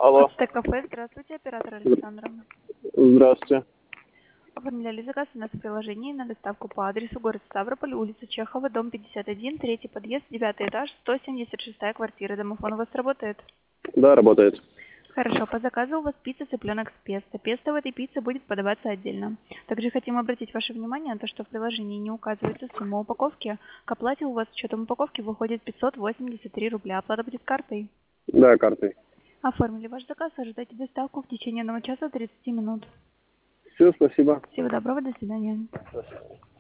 Алло. Кафе. Здравствуйте, оператор Александра. Здравствуйте. Оформляли заказ у нас в приложении на доставку по адресу город Ставрополь, улица Чехова, дом 51, третий подъезд, 9 этаж, 176 квартира. Домофон у вас работает? Да, работает. Хорошо, по заказу у вас пицца цыпленок с песто. Песто в этой пицце будет подаваться отдельно. Также хотим обратить ваше внимание на то, что в приложении не указывается сумма упаковки. К оплате у вас с учетом упаковки выходит 583 рубля. Оплата будет картой. Да, картой. Оформили ваш заказ, ожидайте доставку в течение 1 часа 30 минут. Все, спасибо. Всего доброго, до свидания. До свидания.